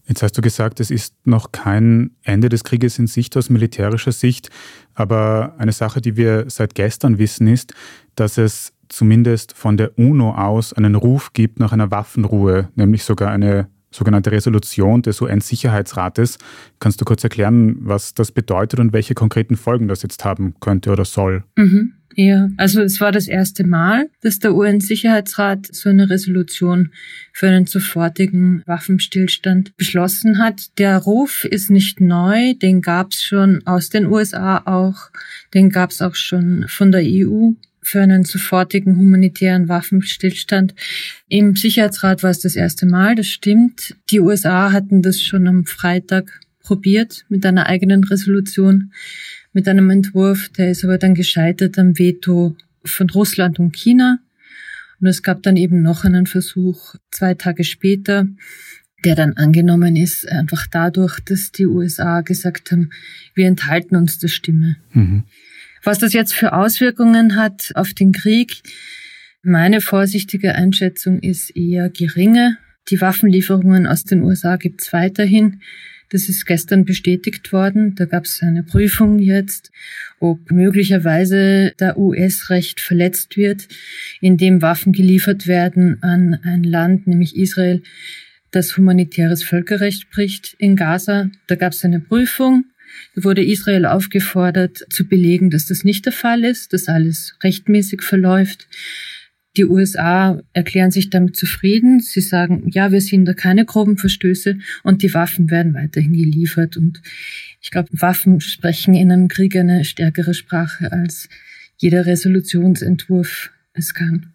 Jetzt hast du gesagt, es ist noch kein Ende des Krieges in Sicht aus militärischer Sicht, aber eine Sache, die wir seit gestern wissen, ist, dass es zumindest von der UNO aus einen Ruf gibt nach einer Waffenruhe, nämlich sogar eine sogenannte Resolution des UN-Sicherheitsrates. Kannst du kurz erklären, was das bedeutet und welche konkreten Folgen das jetzt haben könnte oder soll? Ja, also es war das erste Mal, dass der UN-Sicherheitsrat so eine Resolution für einen sofortigen Waffenstillstand beschlossen hat. Der Ruf ist nicht neu, den gab es schon aus den USA auch, den gab es auch schon von der EU für einen sofortigen humanitären Waffenstillstand. Im Sicherheitsrat war es das erste Mal, das stimmt. Die USA hatten das schon am Freitag probiert mit einer eigenen Resolution, mit einem Entwurf, der ist aber dann gescheitert am Veto von Russland und China. Und es gab dann eben noch einen Versuch 2 Tage später, der dann angenommen ist, einfach dadurch, dass die USA gesagt haben, wir enthalten uns der Stimme. Was das jetzt für Auswirkungen hat auf den Krieg, meine vorsichtige Einschätzung ist eher geringe. Die Waffenlieferungen aus den USA gibt es weiterhin. Das ist gestern bestätigt worden. Da gab es eine Prüfung jetzt, ob möglicherweise der US-Recht verletzt wird, indem Waffen geliefert werden an ein Land, nämlich Israel, das humanitäres Völkerrecht bricht in Gaza. Da gab es eine Prüfung. Da wurde Israel aufgefordert, zu belegen, dass das nicht der Fall ist, dass alles rechtmäßig verläuft. Die USA erklären sich damit zufrieden. Sie sagen, ja, wir sehen da keine groben Verstöße und die Waffen werden weiterhin geliefert. Und ich glaube, Waffen sprechen in einem Krieg eine stärkere Sprache, als jeder Resolutionsentwurf es kann.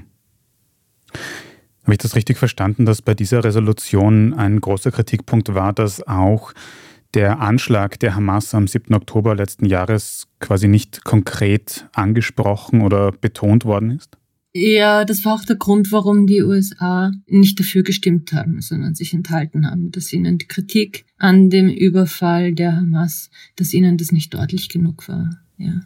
Habe ich das richtig verstanden, dass bei dieser Resolution ein großer Kritikpunkt war, dass auch der Anschlag der Hamas am 7. Oktober letzten Jahres quasi nicht konkret angesprochen oder betont worden ist? Ja, das war auch der Grund, warum die USA nicht dafür gestimmt haben, sondern sich enthalten haben, dass ihnen die Kritik an dem Überfall der Hamas, dass ihnen das nicht deutlich genug war. Ja.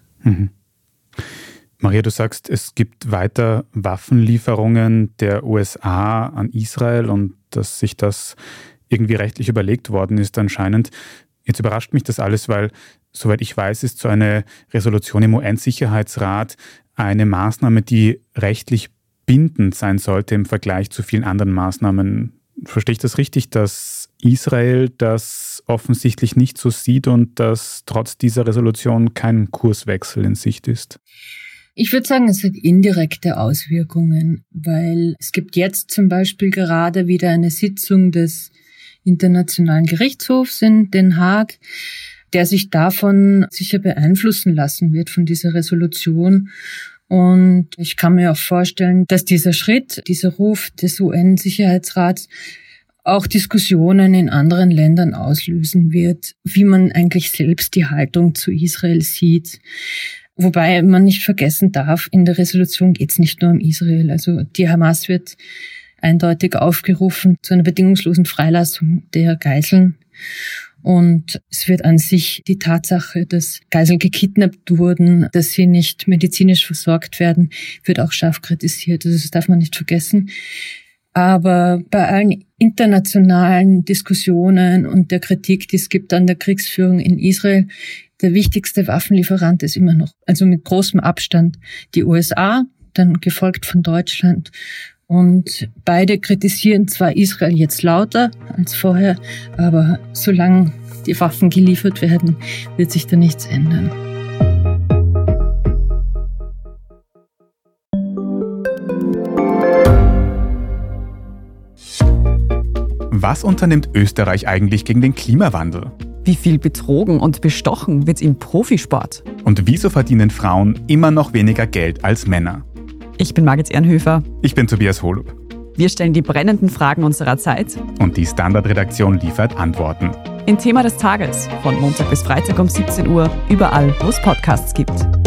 Maria, du sagst, es gibt weiter Waffenlieferungen der USA an Israel und dass sich das irgendwie rechtlich überlegt worden ist anscheinend. Jetzt überrascht mich das alles, weil, soweit ich weiß, ist so eine Resolution im UN-Sicherheitsrat eine Maßnahme, die rechtlich bindend sein sollte im Vergleich zu vielen anderen Maßnahmen. Verstehe ich das richtig, dass Israel das offensichtlich nicht so sieht und dass trotz dieser Resolution kein Kurswechsel in Sicht ist? Ich würde sagen, es hat indirekte Auswirkungen, weil es gibt jetzt zum Beispiel gerade wieder eine Sitzung des Internationalen Gerichtshofs in Den Haag, der sich davon sicher beeinflussen lassen wird, von dieser Resolution. Und ich kann mir auch vorstellen, dass dieser Schritt, dieser Ruf des UN-Sicherheitsrats auch Diskussionen in anderen Ländern auslösen wird, wie man eigentlich selbst die Haltung zu Israel sieht. Wobei man nicht vergessen darf, in der Resolution geht es nicht nur um Israel. Also die Hamas wird eindeutig aufgerufen zu einer bedingungslosen Freilassung der Geiseln. Und es wird an sich die Tatsache, dass Geiseln gekidnappt wurden, dass sie nicht medizinisch versorgt werden, wird auch scharf kritisiert. Also das darf man nicht vergessen. Aber bei allen internationalen Diskussionen und der Kritik, die es gibt an der Kriegsführung in Israel, der wichtigste Waffenlieferant ist immer noch, also mit großem Abstand, die USA, dann gefolgt von Deutschland. Und beide kritisieren zwar Israel jetzt lauter als vorher, aber solange die Waffen geliefert werden, wird sich da nichts ändern. Was unternimmt Österreich eigentlich gegen den Klimawandel? Wie viel betrogen und bestochen wird im Profisport? Und wieso verdienen Frauen immer noch weniger Geld als Männer? Ich bin Margit Ehrenhöfer. Ich bin Tobias Holub. Wir stellen die brennenden Fragen unserer Zeit. Und die Standardredaktion liefert Antworten. In Thema des Tages, von Montag bis Freitag um 17 Uhr, überall, wo es Podcasts gibt.